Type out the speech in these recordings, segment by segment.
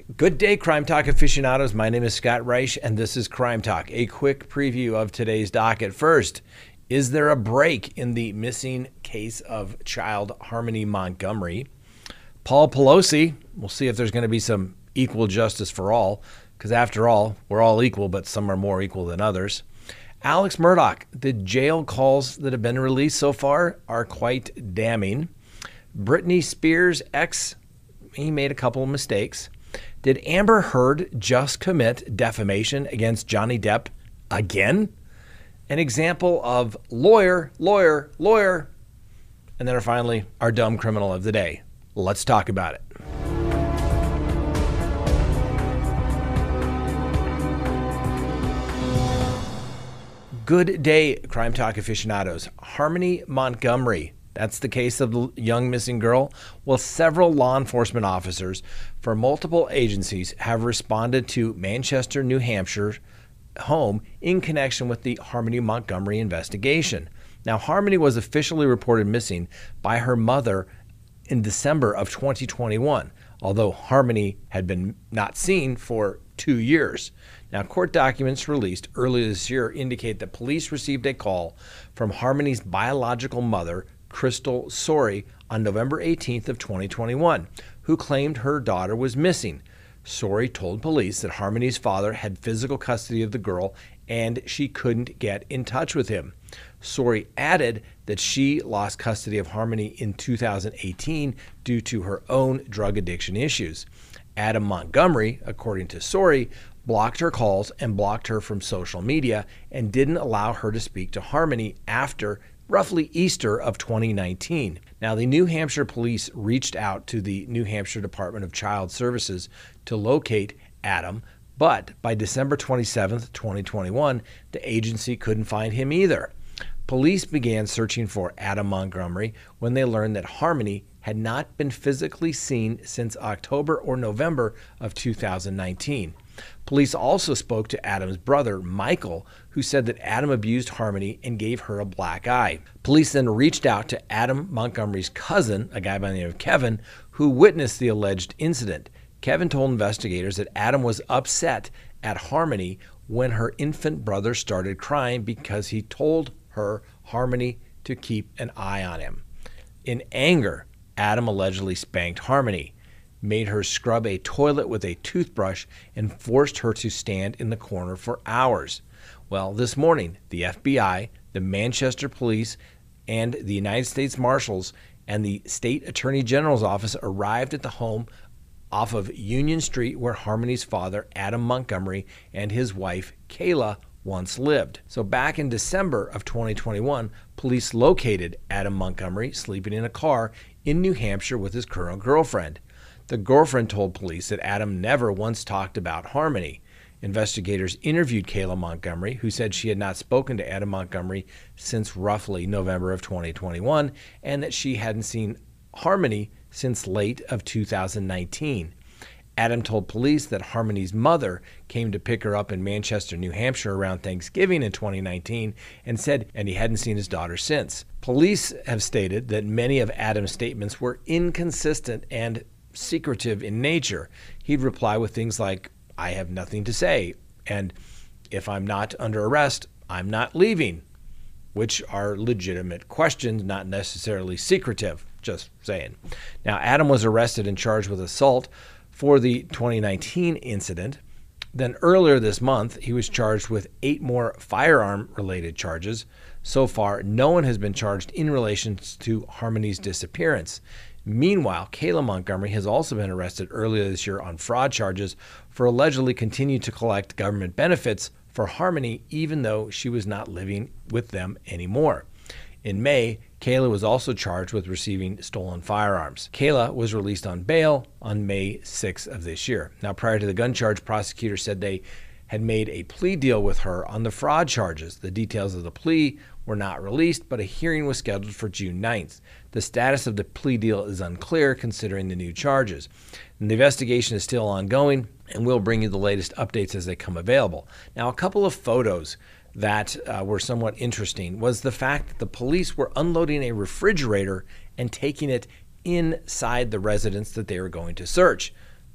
Good day, Crime Talk aficionados. My name is Scott Reich, and this is Crime Talk. A quick preview of today's docket. First, is there a break in the missing case of child Harmony Montgomery? Paul Pelosi, we'll see if there's going to be some equal justice for all, because after all, we're all equal, but some are more equal than others. Alex Murdaugh, the jail calls that have been released so far are quite damning. Britney Spears' ex, he made a couple of mistakes. Did Amber Heard just commit defamation against Johnny Depp again? An example of lawyer. And then finally, our dumb criminal of the day. Let's talk about it. Good day, Crime Talk aficionados. Harmony Montgomery. That's the case of the young missing girl. Well, several law enforcement officers for multiple agencies have responded to Manchester, New Hampshire home in connection with the Harmony Montgomery investigation. Now, Harmony was officially reported missing by her mother in December of 2021, although Harmony had been not seen for 2 years. Now, court documents released earlier this year indicate that police received a call from Harmony's biological mother, Crystal Sorey, on November 18th of 2021, who claimed her daughter was missing. Sorey told police that Harmony's father had physical custody of the girl and she couldn't get in touch with him. Sorey added that she lost custody of Harmony in 2018 due to her own drug addiction issues. Adam Montgomery, according to Sorey, blocked her calls and blocked her from social media and didn't allow her to speak to Harmony after roughly Easter of 2019. Now, the New Hampshire police reached out to the New Hampshire Department of Child Services to locate Adam, but by December 27th, 2021, the agency couldn't find him either. Police began searching for Adam Montgomery when they learned that Harmony had not been physically seen since October or November of 2019. Police also spoke to Adam's brother, Michael, who said that Adam abused Harmony and gave her a black eye. Police then reached out to Adam Montgomery's cousin, a guy by the name of Kevin, who witnessed the alleged incident. Kevin told investigators that Adam was upset at Harmony when her infant brother started crying because he told her, Harmony, to keep an eye on him. In anger, Adam allegedly spanked Harmony, made her scrub a toilet with a toothbrush, and forced her to stand in the corner for hours. Well, this morning, the FBI, the Manchester Police, and the United States Marshals and the State Attorney General's office arrived at the home off of Union Street where Harmony's father, Adam Montgomery, and his wife, Kayla, once lived. So back in December of 2021, police located Adam Montgomery sleeping in a car in New Hampshire with his current girlfriend. The girlfriend told police that Adam never once talked about Harmony. Investigators interviewed Kayla Montgomery, who said she had not spoken to Adam Montgomery since roughly November of 2021, and that she hadn't seen Harmony since late of 2019. Adam told police that Harmony's mother came to pick her up in Manchester, New Hampshire around Thanksgiving in 2019 and he hadn't seen his daughter since. Police have stated that many of Adam's statements were inconsistent and secretive in nature. He'd reply with things like, I have nothing to say, and if I'm not under arrest, I'm not leaving, which are legitimate questions, not necessarily secretive, just saying. Now, Adam was arrested and charged with assault for the 2019 incident. Then earlier this month, he was charged with 8 more firearm-related charges. So far, no one has been charged in relation to Harmony's disappearance. Meanwhile, Kayla Montgomery has also been arrested earlier this year on fraud charges for allegedly continuing to collect government benefits for Harmony, even though she was not living with them anymore. In May, Kayla was also charged with receiving stolen firearms. Kayla was released on bail on May 6th of this year. Now, prior to the gun charge, prosecutors said they had made a plea deal with her on the fraud charges. The details of the plea were not released, but a hearing was scheduled for June 9th. The status of the plea deal is unclear considering the new charges. And the investigation is still ongoing, and we'll bring you the latest updates as they come available. Now, a couple of photos that were somewhat interesting was the fact that the police were unloading a refrigerator and taking it inside the residence that they were going to search.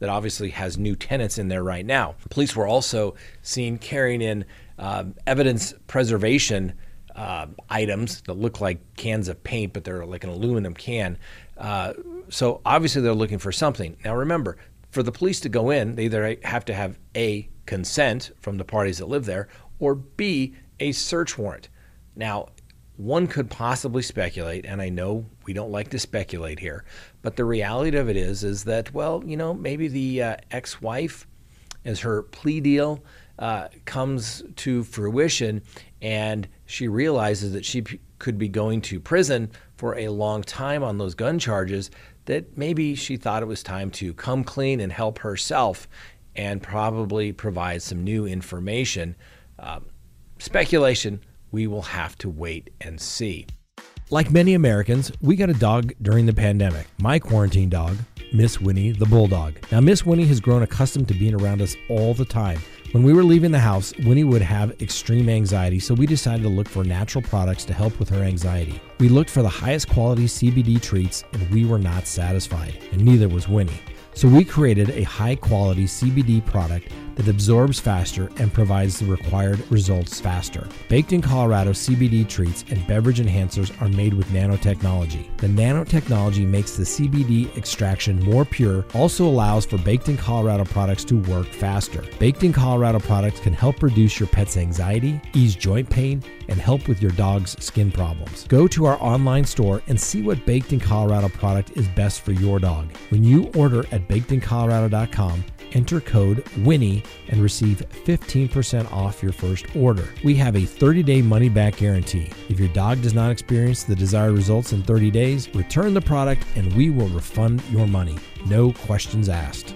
that obviously has new tenants in there right now. Police were also seen carrying in evidence preservation items that look like cans of paint, but they're like an aluminum can. So obviously they're looking for something. Now remember, for the police to go in, they either have to have A, consent from the parties that live there, or B, a search warrant. Now, one could possibly speculate, and I know we don't like to speculate here, but the reality of it is that, well, you know, maybe the ex-wife, as her plea deal comes to fruition and she realizes that she could be going to prison for a long time on those gun charges, that maybe she thought it was time to come clean and help herself and probably provide some new information. Speculation, we will have to wait and see. Like many Americans, we got a dog during the pandemic. My quarantine dog, Miss Winnie the Bulldog. Now, Miss Winnie has grown accustomed to being around us all the time. When we were leaving the house, Winnie would have extreme anxiety, so we decided to look for natural products to help with her anxiety. We looked for the highest quality CBD treats, and we were not satisfied, and neither was Winnie. So we created a high-quality CBD product that absorbs faster and provides the required results faster. Baked in Colorado, CBD treats and beverage enhancers are made with nanotechnology. The nanotechnology makes the CBD extraction more pure, also allows for Baked in Colorado products to work faster. Baked in Colorado products can help reduce your pet's anxiety, ease joint pain, and help with your dog's skin problems. Go to our online store and see what Baked in Colorado product is best for your dog. When you order at bakedincolorado.com, enter code WINNIE and receive 15% off your first order. We have a 30-day money-back guarantee. If your dog does not experience the desired results in 30 days, return the product and we will refund your money. No questions asked.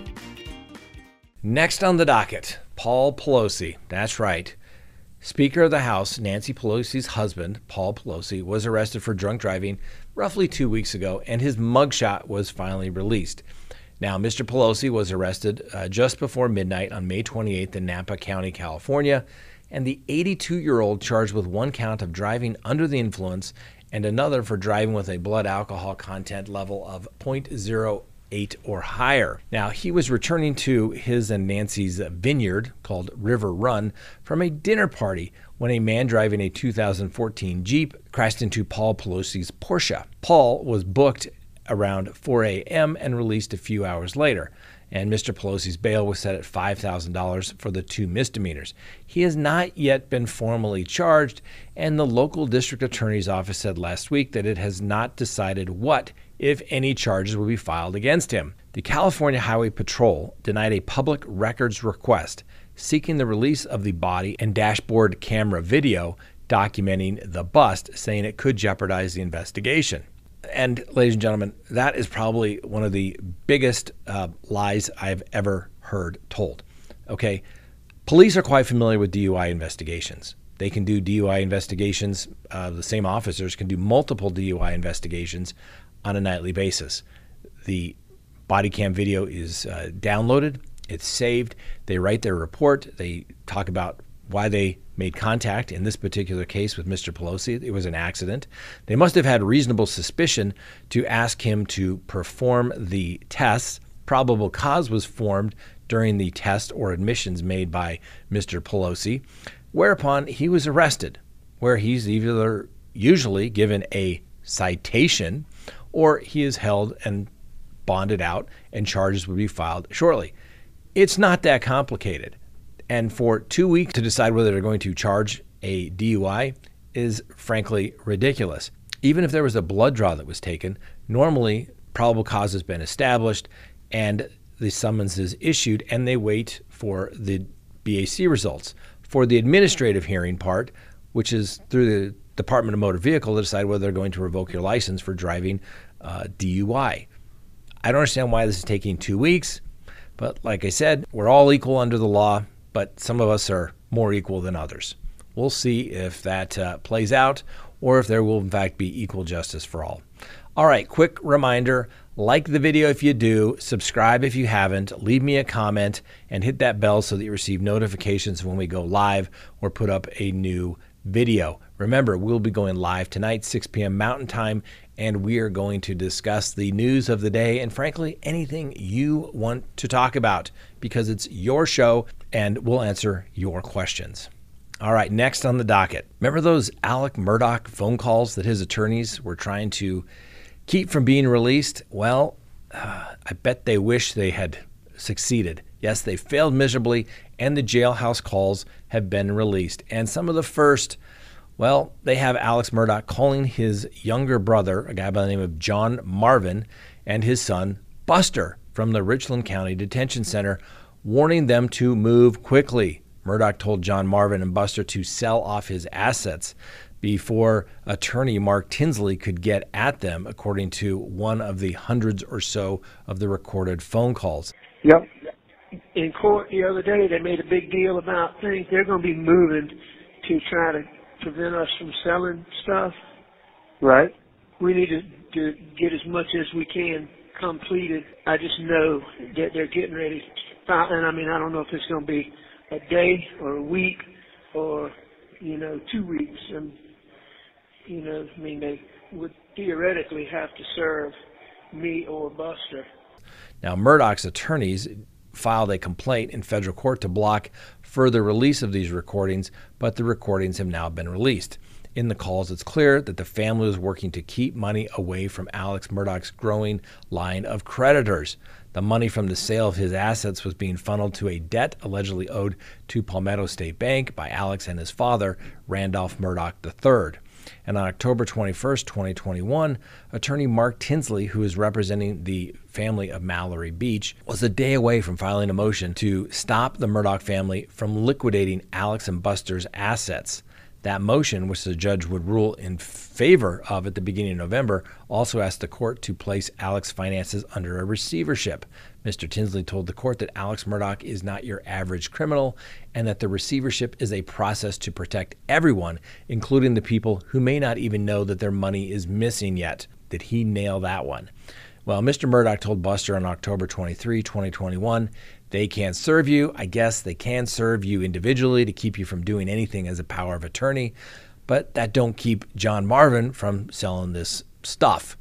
Next on the docket, Paul Pelosi. That's right. Speaker of the House, Nancy Pelosi's husband, Paul Pelosi, was arrested for drunk driving roughly 2 weeks ago, and his mugshot was finally released. Now, Mr. Pelosi was arrested just before midnight on May 28th in Napa County, California, and the 82-year-old charged with one count of driving under the influence and another for driving with a blood alcohol content level of 0.08 or higher. Now, he was returning to his and Nancy's vineyard called River Run from a dinner party when a man driving a 2014 Jeep crashed into Paul Pelosi's Porsche. Paul was booked around 4 a.m. and released a few hours later, and Mr. Pelosi's bail was set at $5,000 for the two misdemeanors. He has not yet been formally charged, and the local district attorney's office said last week that it has not decided what, if any, charges will be filed against him. The California Highway Patrol denied a public records request seeking the release of the body and dashboard camera video documenting the bust, saying it could jeopardize the investigation. And ladies and gentlemen, that is probably one of the biggest lies I've ever heard told. Okay, police are quite familiar with DUI investigations. They can do DUI investigations. The same officers can do multiple DUI investigations on a nightly basis. The body cam video is downloaded. It's saved. They write their report. They talk about why they made contact in this particular case with Mr. Pelosi. It was an accident. They must have had reasonable suspicion to ask him to perform the tests. Probable cause was formed during the test or admissions made by Mr. Pelosi, whereupon he was arrested, where he's either usually given a citation or he is held and bonded out and charges will be filed shortly. It's not that complicated. And for 2 weeks to decide whether they're going to charge a DUI is frankly ridiculous. Even if there was a blood draw that was taken, normally probable cause has been established and the summons is issued and they wait for the BAC results. For the administrative hearing part, which is through the Department of Motor Vehicle to decide whether they're going to revoke your license for driving DUI. I don't understand why this is taking 2 weeks, but like I said, we're all equal under the law, but some of us are more equal than others. We'll see if that plays out or if there will in fact be equal justice for all. All right, quick reminder, like the video if you do, subscribe if you haven't, leave me a comment, and hit that bell so that you receive notifications when we go live or put up a new video. Remember, we'll be going live tonight, 6 p.m. Mountain Time, and we are going to discuss the news of the day and, frankly, anything you want to talk about, because it's your show and we'll answer your questions. All right, next on the docket. Remember those Alex Murdaugh phone calls that his attorneys were trying to keep from being released? Well, I bet they wish they had succeeded. Yes, they failed miserably, and the jailhouse calls have been released. And some of the first, well, they have Alex Murdaugh calling his younger brother, a guy by the name of John Marvin, and his son, Buster, from the Richland County Detention Center, warning them to move quickly. Murdaugh told John Marvin and Buster to sell off his assets before attorney Mark Tinsley could get at them, according to one of the hundreds or so of the recorded phone calls. Yep. In court the other day, they made a big deal about things. They're going to be moving to try to prevent us from selling stuff. Right. We need to get as much as we can completed. I just know that they're getting ready. And I mean, I don't know if it's going to be a day or a week or, 2 weeks. And, they would theoretically have to serve me or Buster. Now, Murdaugh's attorneys filed a complaint in federal court to block further release of these recordings, but the recordings have now been released. In the calls, it's clear that the family was working to keep money away from Alex Murdaugh's growing line of creditors. The money from the sale of his assets was being funneled to a debt allegedly owed to Palmetto State Bank by Alex and his father, Randolph Murdaugh III. And on October 21st, 2021, attorney Mark Tinsley, who is representing the family of Mallory Beach, was a day away from filing a motion to stop the Murdaugh family from liquidating Alex and Buster's assets. That motion, which the judge would rule in favor of at the beginning of November, also asked the court to place Alex's finances under a receivership. Mr. Tinsley told the court that Alex Murdaugh is not your average criminal and that the receivership is a process to protect everyone, including the people who may not even know that their money is missing yet. Did he nail that one? Well, Mr. Murdaugh told Buster on October 23, 2021, they can't serve you. I guess they can serve you individually to keep you from doing anything as a power of attorney, but that don't keep John Marvin from selling this stuff.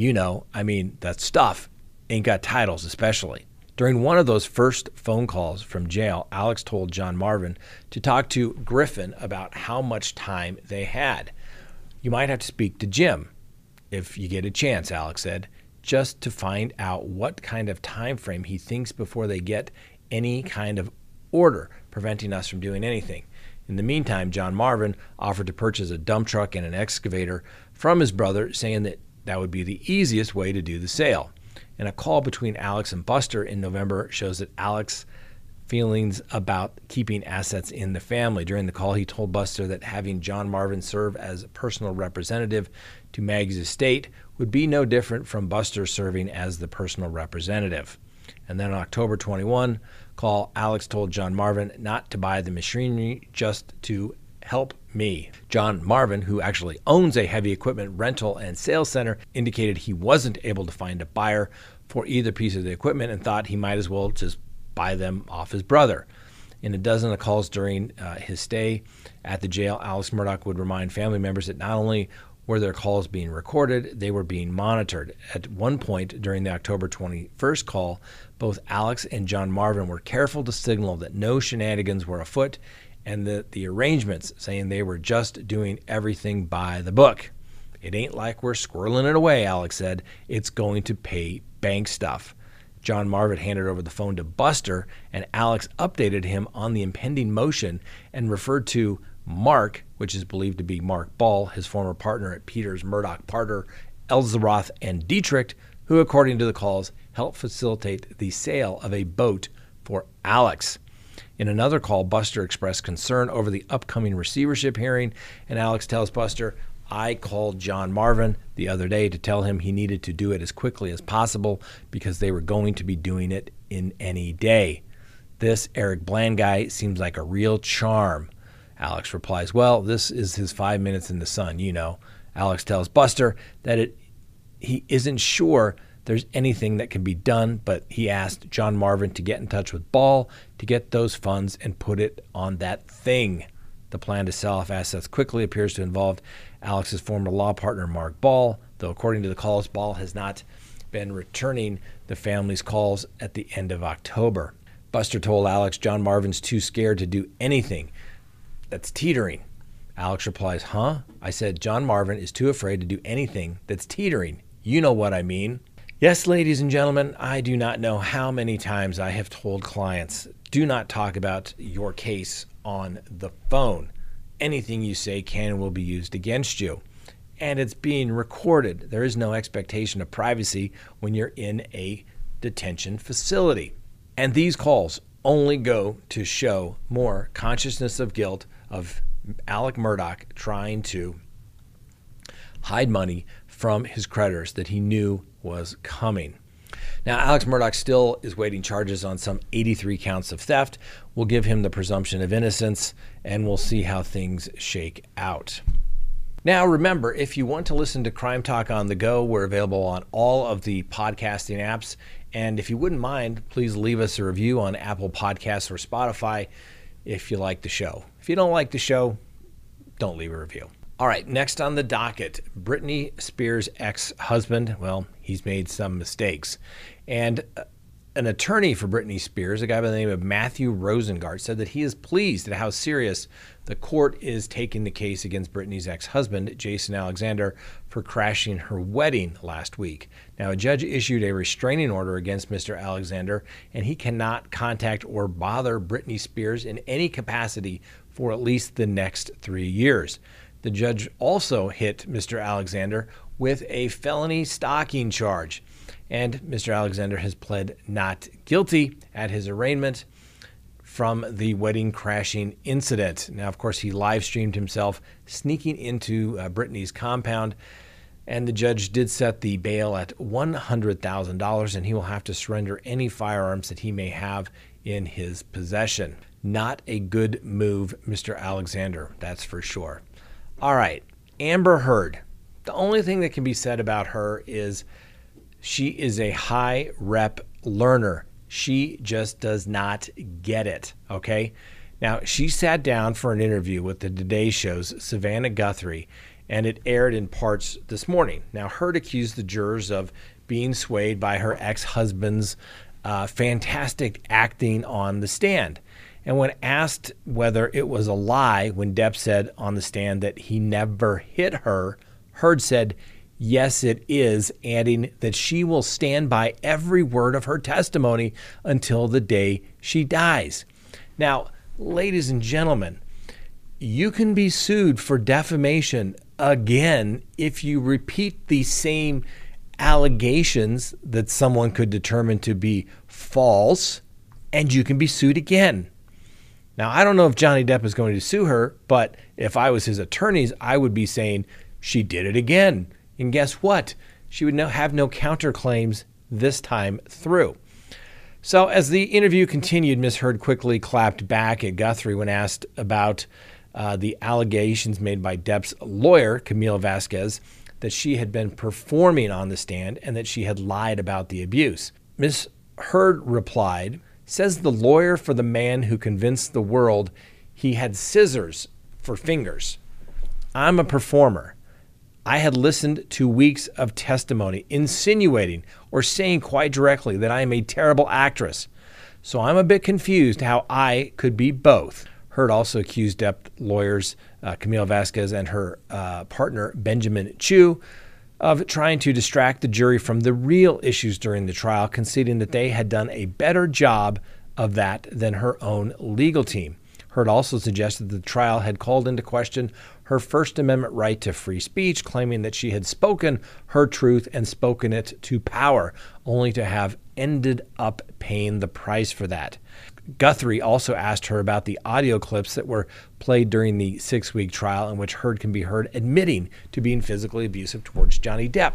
That stuff ain't got titles, especially. During one of those first phone calls from jail, Alex told John Marvin to talk to Griffin about how much time they had. You might have to speak to Jim if you get a chance, Alex said, just to find out what kind of time frame he thinks before they get any kind of order preventing us from doing anything. In the meantime, John Marvin offered to purchase a dump truck and an excavator from his brother, saying that would be the easiest way to do the sale. And a call between Alex and Buster in November shows that Alex's feelings about keeping assets in the family. During the call, he told Buster that having John Marvin serve as a personal representative to Maggie's estate would be no different from Buster serving as the personal representative. And then on October 21 call, Alex told John Marvin not to buy the machinery, just to help me. John Marvin, who actually owns a heavy equipment rental and sales center, indicated he wasn't able to find a buyer for either piece of the equipment and thought he might as well just buy them off his brother. In a dozen of calls during his stay at the jail, Alex Murdaugh would remind family members that not only were their calls being recorded, they were being monitored. At one point during the October 21st call, both Alex and John Marvin were careful to signal that no shenanigans were afoot and that the arrangements, saying they were just doing everything by the book. It ain't like we're squirreling it away, Alex said. It's going to pay bank stuff. John Marvin handed over the phone to Buster, and Alex updated him on the impending motion and referred to Mark, which is believed to be Mark Ball, his former partner at Peters, Murdaugh, Parter, Elzeroth, and Dietrich, who, according to the calls, helped facilitate the sale of a boat for Alex. In another call, Buster expressed concern over the upcoming receivership hearing, and Alex tells Buster, I called John Marvin the other day to tell him he needed to do it as quickly as possible because they were going to be doing it in any day. This Eric Bland guy seems like a real charm. Alex replies, well, this is his 5 minutes in the sun, Alex tells Buster that he isn't sure there's anything that can be done, but he asked John Marvin to get in touch with Ball to get those funds and put it on that thing. The plan to sell off assets quickly appears to involve Alex's former law partner, Mark Ball, though according to the calls, Ball has not been returning the family's calls at the end of October. Buster told Alex John Marvin's too scared to do anything that's teetering. Alex replies, huh? I said John Marvin is too afraid to do anything that's teetering. You know what I mean. Yes, ladies and gentlemen, I do not know how many times I have told clients, do not talk about your case on the phone. Anything you say can and will be used against you. And it's being recorded. There is no expectation of privacy when you're in a detention facility. And these calls only go to show more consciousness of guilt of Alec Murdaugh trying to hide money from his creditors that he knew was coming. Now, Alex Murdaugh still is waiting charges on some 83 counts of theft. We'll give him the presumption of innocence, and we'll see how things shake out. Now, remember, if you want to listen to Crime Talk on the go, we're available on all of the podcasting apps. And if you wouldn't mind, please leave us a review on Apple Podcasts or Spotify if you like the show. If you don't like the show, don't leave a review. All right, next on the docket, Britney Spears' ex-husband. Well, he's made some mistakes. And an attorney for Britney Spears, a guy by the name of Matthew Rosengart, said that he is pleased at how serious the court is taking the case against Britney's ex-husband, Jason Alexander, for crashing her wedding last week. Now, a judge issued a restraining order against Mr. Alexander, and he cannot contact or bother Britney Spears in any capacity for at least the next 3 years. The judge also hit Mr. Alexander with a felony stalking charge. And Mr. Alexander has pled not guilty at his arraignment from the wedding crashing incident. Now, of course, he live streamed himself sneaking into Britney's compound, and the judge did set the bail at $100,000, and he will have to surrender any firearms that he may have in his possession. Not a good move, Mr. Alexander, that's for sure. All right, Amber Heard. The only thing that can be said about her is she is a high rep learner. She just does not get it, okay? Now, she sat down for an interview with the Today Show's Savannah Guthrie, and it aired in parts this morning. Now, Heard accused the jurors of being swayed by her ex-husband's fantastic acting on the stand. And when asked whether it was a lie when Depp said on the stand that he never hit her, Heard said, yes, it is, adding that she will stand by every word of her testimony until the day she dies. Now, ladies and gentlemen, you can be sued for defamation again if you repeat the same allegations that someone could determine to be false, and you can be sued again. Now, I don't know if Johnny Depp is going to sue her, but if I was his attorneys, I would be saying she did it again. And guess what? She would have no counterclaims this time through. So as the interview continued, Ms. Heard quickly clapped back at Guthrie when asked about the allegations made by Depp's lawyer, Camille Vasquez, that she had been performing on the stand and that she had lied about the abuse. Ms. Heard replied, says the lawyer for the man who convinced the world he had scissors for fingers. I'm a performer. I had listened to weeks of testimony insinuating or saying quite directly that I am a terrible actress. So I'm a bit confused how I could be both. Heard also accused Depp lawyers Camille Vasquez and her partner Benjamin Chew of trying to distract the jury from the real issues during the trial, conceding that they had done a better job of that than her own legal team. Heard also suggested that the trial had called into question her First Amendment right to free speech, claiming that she had spoken her truth and spoken it to power, only to have ended up paying the price for that. Guthrie also asked her about the audio clips that were played during the 6-week trial in which Heard can be heard admitting to being physically abusive towards Johnny Depp.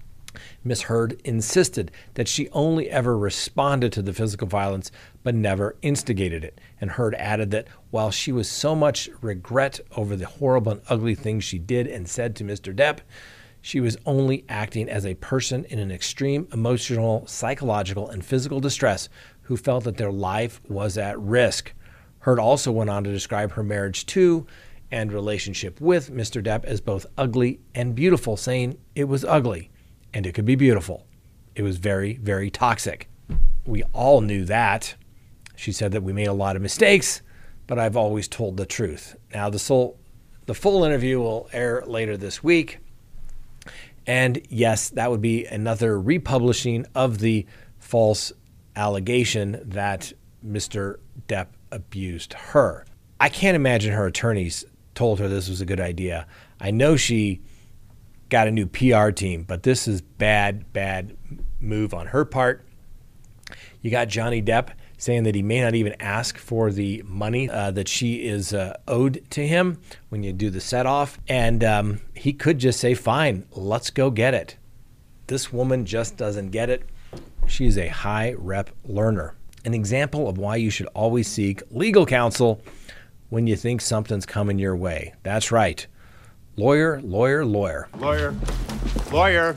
Ms. Heard insisted that she only ever responded to the physical violence but never instigated it. And Heard added that while she was so much regret over the horrible and ugly things she did and said to Mr. Depp, she was only acting as a person in an extreme emotional, psychological, and physical distress who felt that their life was at risk. Heard also went on to describe her marriage to and relationship with Mr. Depp as both ugly and beautiful, saying it was ugly and it could be beautiful. It was very, very toxic. We all knew that. She said that we made a lot of mistakes, but I've always told the truth. Now, the full interview will air later this week. And yes, that would be another republishing of the false allegation that Mr. Depp abused her. I can't imagine her attorneys told her this was a good idea. I know she got a new PR team, but this is bad move on her part. You got Johnny Depp saying that he may not even ask for the money that she is owed to him when you do the set-off. And he could just say, fine, let's go get it. This woman just doesn't get it. She's a high rep learner. An example of why you should always seek legal counsel when you think something's coming your way. That's right. Lawyer, lawyer, lawyer. Lawyer, lawyer,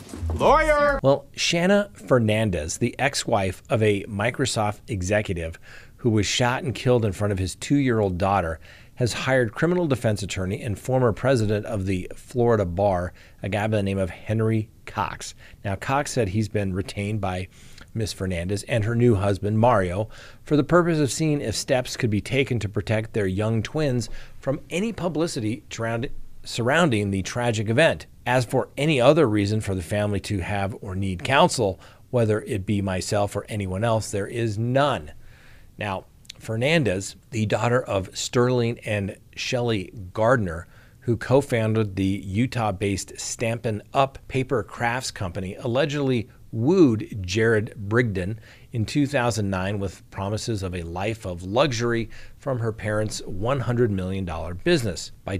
lawyer. Well, Shanna Fernandez, the ex-wife of a Microsoft executive who was shot and killed in front of his 2-year-old daughter, has hired criminal defense attorney and former president of the Florida bar, a guy by the name of Henry Cox. Now, Cox said he's been retained by Ms. Fernandez and her new husband, Mario, for the purpose of seeing if steps could be taken to protect their young twins from any publicity surrounding the tragic event. As for any other reason for the family to have or need counsel, whether it be myself or anyone else, there is none. Now, Fernandez, the daughter of Sterling and Shelley Gardner, who co-founded the Utah-based Stampin' Up! Paper crafts company, allegedly wooed Jared Brigden in 2009 with promises of a life of luxury from her parents' $100 million business. By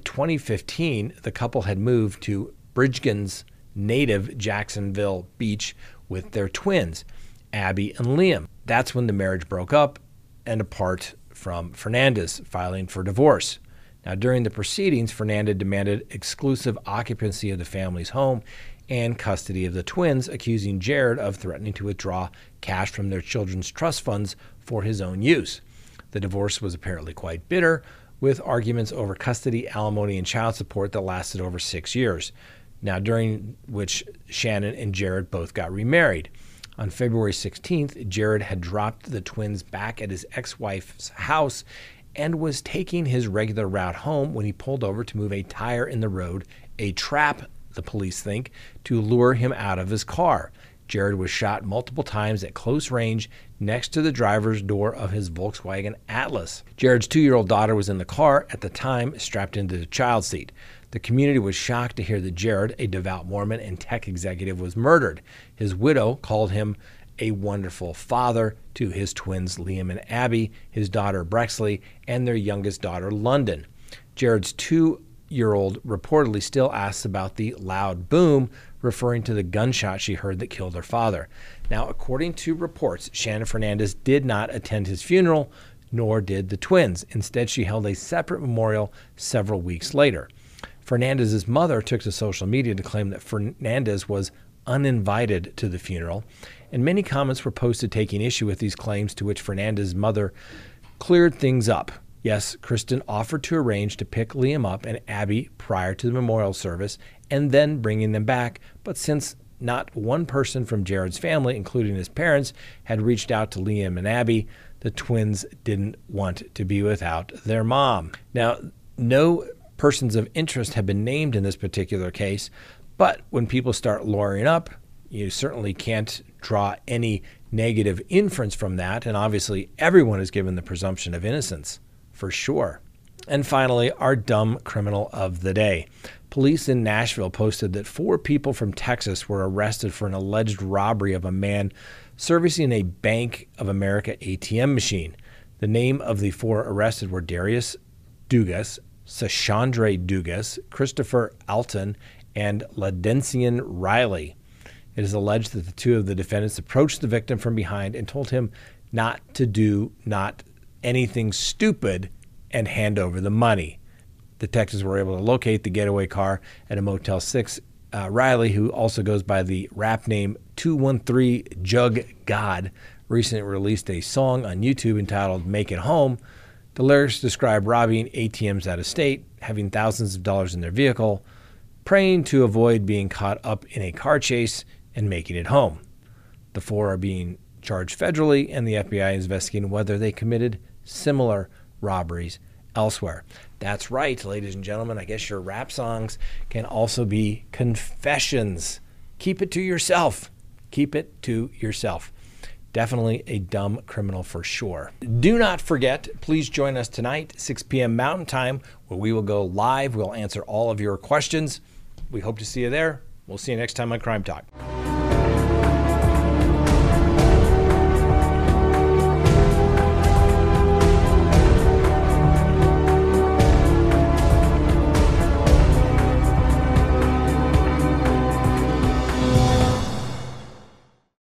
2015, the couple had moved to Brigden's native Jacksonville Beach with their twins, Abby and Liam. That's when the marriage broke up and apart from Fernandez, filing for divorce. Now, during the proceedings, Fernandez demanded exclusive occupancy of the family's home and custody of the twins, accusing Jared of threatening to withdraw cash from their children's trust funds for his own use. The divorce was apparently quite bitter, with arguments over custody, alimony, and child support that lasted over 6 years. Now, during which Shannon and Jared both got remarried. On February 16th, Jared had dropped the twins back at his ex-wife's house and was taking his regular route home when he pulled over to move a tire in the road, a trap, the police think, to lure him out of his car. Jared was shot multiple times at close range next to the driver's door of his Volkswagen Atlas. Jared's 2-year-old daughter was in the car at the time, strapped into the child seat. The community was shocked to hear that Jared, a devout Mormon and tech executive, was murdered. His widow called him a wonderful father to his twins, Liam and Abby, his daughter, Brexley, and their youngest daughter, London. Jared's 2-year-old reportedly still asks about the loud boom, referring to the gunshot she heard that killed her father. Now, according to reports, Shanna Fernandez did not attend his funeral, nor did the twins. Instead, she held a separate memorial several weeks later. Fernandez's mother took to social media to claim that Fernandez was uninvited to the funeral, and many comments were posted taking issue with these claims, to which Fernandez's mother cleared things up. Yes, Kristen offered to arrange to pick Liam up and Abby prior to the memorial service and then bringing them back, but since not one person from Jared's family, including his parents, had reached out to Liam and Abby, the twins didn't want to be without their mom. Now, no persons of interest have been named in this particular case, but when people start lawyering up, you certainly can't draw any negative inference from that, and obviously everyone is given the presumption of innocence, for sure. And finally, our dumb criminal of the day. Police in Nashville posted that 4 people from Texas were arrested for an alleged robbery of a man servicing a Bank of America ATM machine. The name of the 4 arrested were Darius Dugas, Sashandre Dugas, Christopher Alton, and Ladencian Riley. It is alleged that the 2 of the defendants approached the victim from behind and told him not to do anything stupid and hand over the money. Detectives were able to locate the getaway car at a Motel 6. Riley, who also goes by the rap name 213 Jug God, recently released a song on YouTube entitled Make It Home. The lyrics describe robbing ATMs out of state, having thousands of dollars in their vehicle, praying to avoid being caught up in a car chase, and making it home. The four are being charged federally, and the FBI is investigating whether they committed similar robberies elsewhere. That's right, ladies and gentlemen. I guess your rap songs can also be confessions. Keep it to yourself. Keep it to yourself. Definitely a dumb criminal for sure. Do not forget, please join us tonight, 6 p.m. Mountain Time, where we will go live. We'll answer all of your questions. We hope to see you there. We'll see you next time on Crime Talk.